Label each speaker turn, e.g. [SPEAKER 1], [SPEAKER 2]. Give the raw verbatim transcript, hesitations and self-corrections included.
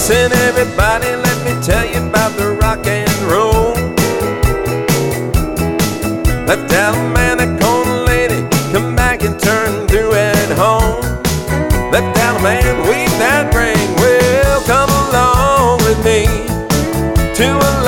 [SPEAKER 1] Listen everybody, let me tell you about the rock and roll. Left out a man, a corner lady, come back and turn through at home. Left out a man, weave that ring, well come along with me to a